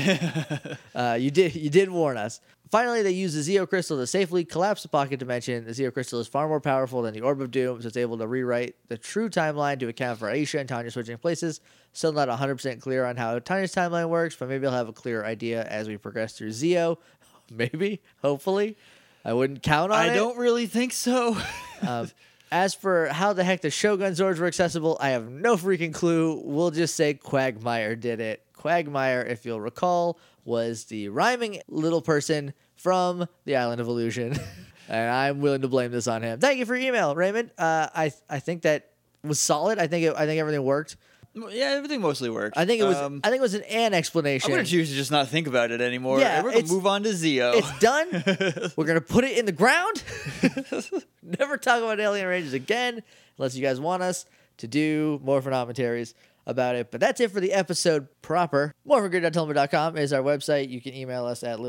You did warn us. Finally, they use the Zeo Crystal to safely collapse the pocket dimension. The Zeo Crystal is far more powerful than the Orb of Doom, so it's able to rewrite the true timeline to account for Aisha and Tanya switching places. Still not 100% clear on how Tanya's timeline works, but maybe I'll have a clearer idea as we progress through Zeo. Maybe, hopefully. I wouldn't count on it. I don't really think so. As for how the heck the Shogun Zords were accessible, I have no freaking clue. We'll just say Quagmire did it. Quagmire, if you'll recall, was the rhyming little person from the Island of Illusion. And I'm willing to blame this on him. Thank you for your email, Raymond. I think that was solid. I think everything worked. Yeah, everything mostly worked. I think it was an explanation. I'm gonna choose to just not think about it anymore. Yeah, we're gonna move on to Zeo. It's done. We're gonna put it in the ground. Never talk about Alien Rangers again, unless you guys want us to do more commentaries about it. But that's it for the episode proper. MorphinGrid.tumblr.com is our website. You can email us at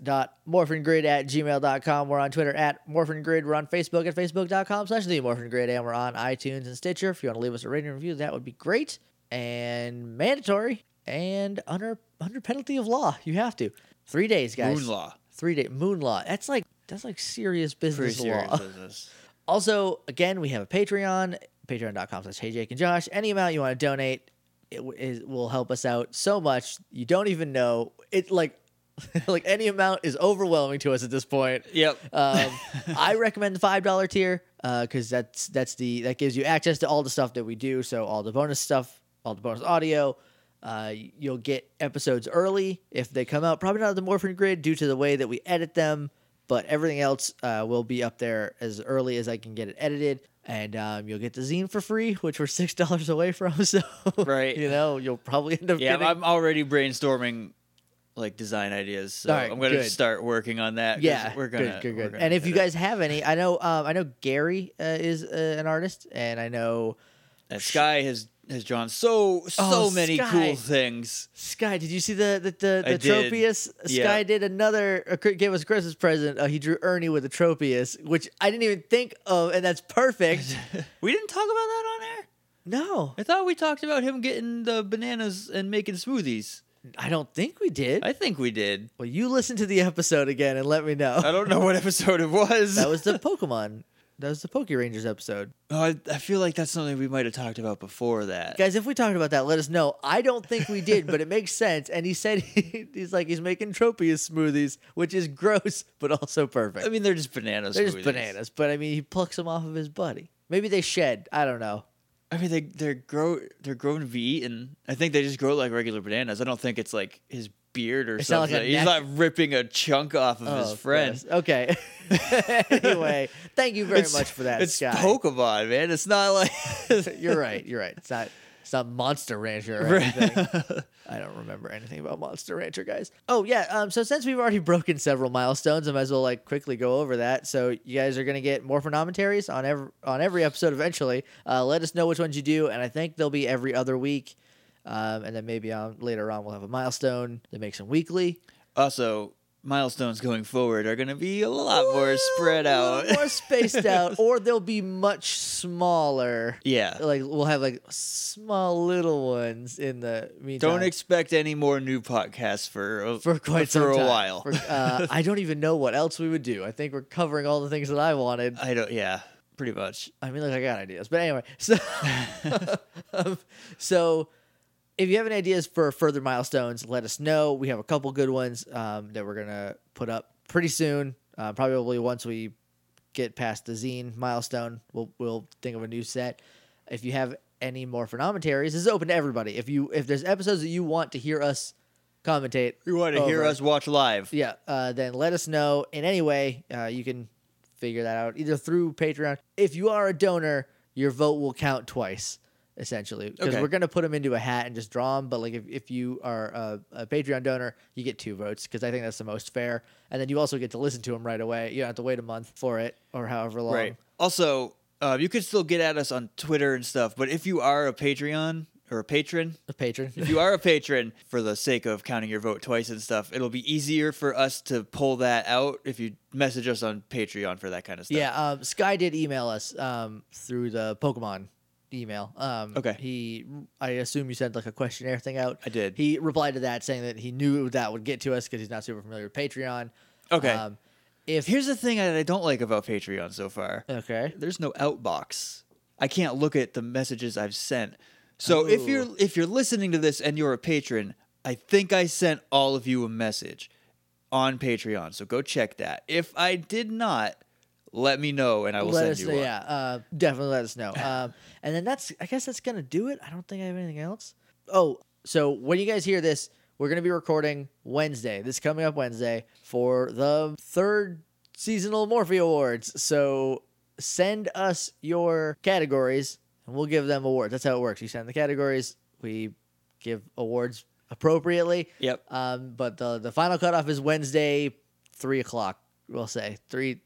littleidiots.morphingrid@gmail.com. We're on Twitter at MorphinGrid. We're on Facebook at facebook.com/TheMorphinGrid. And we're on iTunes and Stitcher. If you want to leave us a rating and review, that would be great. And mandatory and under penalty of law. You have to. 3 days, guys. Moon law. 3 day moon law. That's like serious business Pretty serious law. business. Also, again, we have a Patreon. Patreon.com/HeyJakeandJosh. Any amount you want to donate, it will help us out so much. You don't even know. It, like, Like any amount is overwhelming to us at this point. Yep. I recommend the $5 tier because that gives you access to all the stuff that we do. So all the bonus stuff, all the bonus audio. You'll get episodes early if they come out. Probably not the Morphin Grid due to the way that we edit them, but everything else will be up there as early as I can get it edited. And you'll get the zine for free, which we're $6 away from. So, right. You'll probably end up getting... I'm already brainstorming like design ideas. So right, I'm going to start working on that. Yeah, we're gonna, good. And if you guys have any, I know Gary is an artist, and I know... And Sky has drawn so many Sky. cool things. Sky, did you see the I did. Tropius? Yeah. Sky did gave us a Christmas present. He drew Ernie with a Tropius, which I didn't even think of, and that's perfect. We didn't talk about that on air? No. I thought we talked about him getting the bananas and making smoothies. I don't think we did. I think we did. Well, you listen to the episode again and let me know. I don't know what episode it was. That was the Pokemon. That was the Poke Rangers episode. Oh, I feel like that's something we might have talked about before that. Guys, if we talked about that, let us know. I don't think we did, but it makes sense. And he said he's making Tropius smoothies, which is gross, but also perfect. I mean, they're just bananas. They're just bananas, but I mean, he plucks them off of his buddy. Maybe they shed. I don't know. I mean, they're grown to be eaten. I think they just grow like regular bananas. I don't think it's like his beard or something. Like He's not ripping a chunk off of his friend. Gross. Okay. Anyway, thank you very much for that, It's Sky. Pokemon, man. It's not like You're right. It's not Monster Rancher or anything. I don't remember anything about Monster Rancher, guys. Oh yeah. So since we've already broken several milestones, I might as well quickly go over that. So you guys are gonna get more Morphonometries on every episode eventually. Let us know which ones you do, and I think they'll be every other week. And then maybe later on we'll have a milestone that makes them weekly. Also, milestones going forward are going to be a lot more spread out. More spaced out, or they'll be much smaller. Yeah. Like we'll have small little ones in the meantime. Don't expect any more new podcasts for quite some time. a while. I don't even know what else we would do. I think we're covering all the things that I wanted. Yeah, pretty much. I mean, I got ideas. But anyway, so if you have any ideas for further milestones, let us know. We have a couple good ones that we're going to put up pretty soon. Probably once we get past the zine milestone, we'll think of a new set. If you have any more Morphonometaries, this is open to everybody. If there's episodes that you want to hear us commentate. You want to hear us watch live. Yeah, then let us know in any way. You can figure that out either through Patreon. If you are a donor, your vote will count twice. Essentially, because we're going to put them into a hat and just draw them. But if you are a Patreon donor, you get 2 votes because I think that's the most fair. And then you also get to listen to them right away. You don't have to wait a month for it or however long. Right. Also, you could still get at us on Twitter and stuff. But if you are a Patreon or a patron, if you are a patron, for the sake of counting your vote twice and stuff, it'll be easier for us to pull that out if you message us on Patreon for that kind of stuff. Yeah. Sky did email us through the Pokemon email. Okay. I assume you sent a questionnaire thing out. I did. He replied to that saying that he knew that would get to us because he's not super familiar with Patreon. Okay. Here's the thing that I don't like about Patreon so far. Okay. There's no outbox. I can't look at the messages I've sent. So if you're listening to this and you're a patron, I think I sent all of you a message on Patreon. So go check that. If I did not, let me know and I will send you one. Yeah, definitely let us know. And then I guess that's going to do it. I don't think I have anything else. Oh, so when you guys hear this, we're going to be recording Wednesday. This coming up Wednesday for the 3rd Seasonal Morphe Awards. So send us your categories and we'll give them awards. That's how it works. You send the categories, we give awards appropriately. Yep. But the final cutoff is Wednesday, 3 o'clock, we'll say.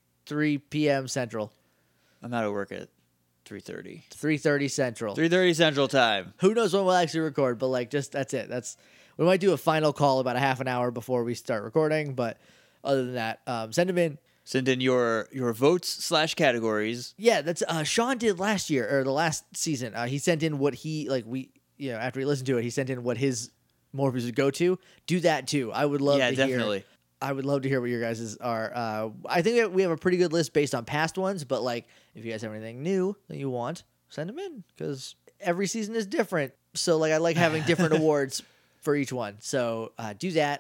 3 p.m. Central. I'm out of work at 3:30. 3:30 Central. 3:30 Central time. Who knows when we'll actually record, but that's it. We might do a final call about a half an hour before we start recording, but other than that, send them in. Send in your votes / categories. Yeah, that's Sean did last year or the last season. He sent in what he after he listened to it, he sent in what his Morphes would go to. Do that too. I would love to definitely. hear. I would love to hear what your guys' are. I think that we have a pretty good list based on past ones, but if you guys have anything new that you want, send them in because every season is different. So I like having different awards for each one. So do that.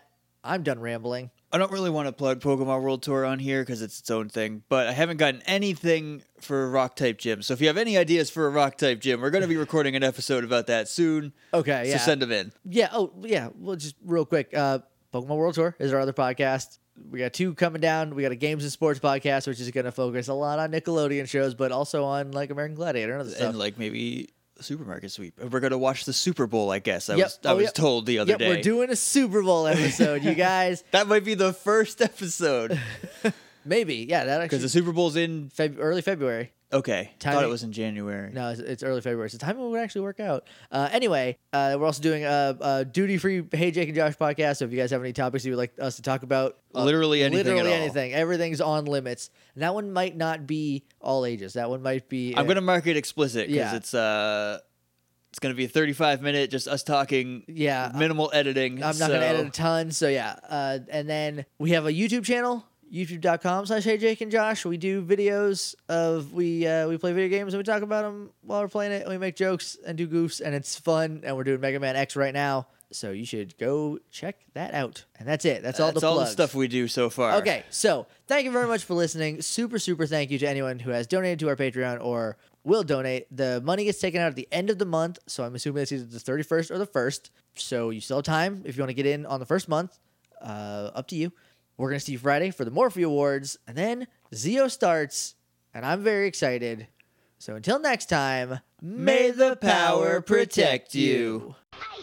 I'm done rambling. I don't really want to plug Pokemon World Tour on here because it's its own thing, but I haven't gotten anything for a Rock-type gym. So if you have any ideas for a Rock-type gym, we're going to be recording an episode about that soon. Okay, yeah. So send them in. Yeah, well, just real quick. Pokemon World Tour is our other podcast. We got 2 coming down. We got a games and sports podcast, which is going to focus a lot on Nickelodeon shows, but also on like American Gladiator and other stuff. And like maybe Supermarket Sweep. And we're going to watch the Super Bowl, I guess. I was Yep. told the other day. We're doing a Super Bowl episode, you guys. That might be the first episode. Maybe, yeah. That actually Because the Super Bowl's in... early February. Okay. Timing- Thought it was in January. No, it's early February, so timing would actually work out. Anyway, we're also doing a duty-free Hey Jake and Josh podcast, so if you guys have any topics you would like us to talk about... Literally anything at all. Anything. Everything's on limits. And that one might not be all ages. That one might be... I'm going to mark it explicit because Yeah. it's going to be a 35-minute, just us talking, minimal editing. I'm not going to edit a ton, so yeah. And then we have a YouTube channel, youtube.com/Hey Jake and Josh. We do videos of, we play video games and we talk about them while we're playing it. And we make jokes and do goofs, and it's fun. And we're doing Mega Man X right now, so you should go check that out. And that's it. That's all the plugs. That's all the stuff we do so far. Okay, so thank you very much for listening. Super, super thank you to anyone who has donated to our Patreon or will donate. The money gets taken out at the end of the month, so I'm assuming it's either the 31st or the 1st. So you still have time if you want to get in on the first month. Up to you. We're going to see you Friday for the Morphe Awards, and then Zeo starts, and I'm very excited. So until next time, may the power protect you.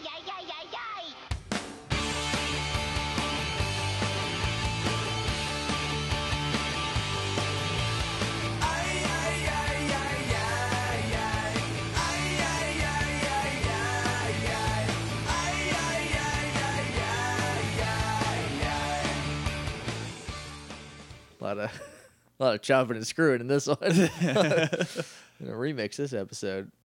A lot of chopping and screwing in this one. I'm gonna remix this episode.